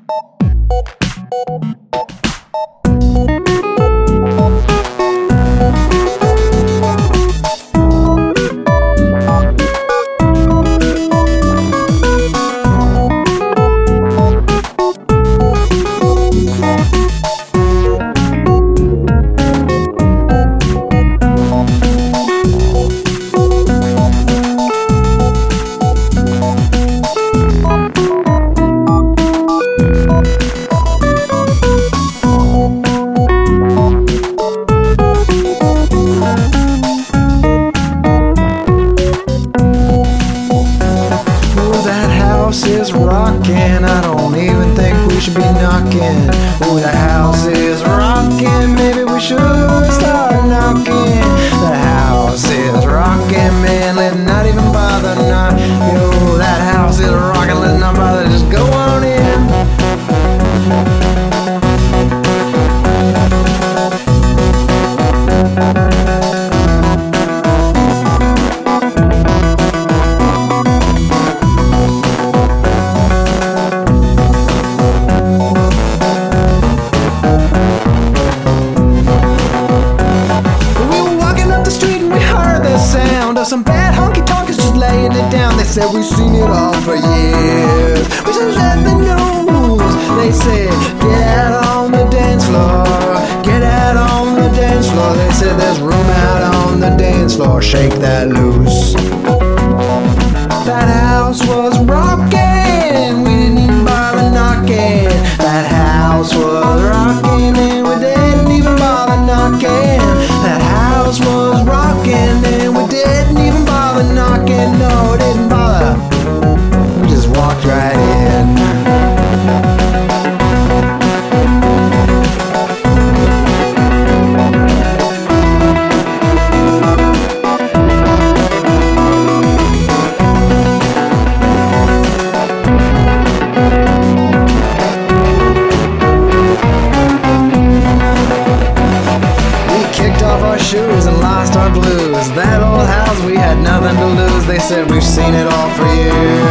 Is rockin', I don't even think we should be knocking. Ooh, the house is rockin', maybe we should start knocking. The house is rockin', man, let's not even bother knocking. Yo, that house is rockin', let's not bother, just go on in. Some bad honky-tonkers just laying it down. They said we've seen it all for years. We just let the news. They said get out on the dance floor, get out on the dance floor. They said there's room out on the dance floor, shake that loose. That house was rocking, we didn't even bother knocking. That house was rocking and we didn't even bother knocking. That house was rocking and we didn't even bother knocking. No, we didn't bother, we just walked right in. Shoes and lost our blues. That old house, we had nothing to lose. They said we've seen it all for years.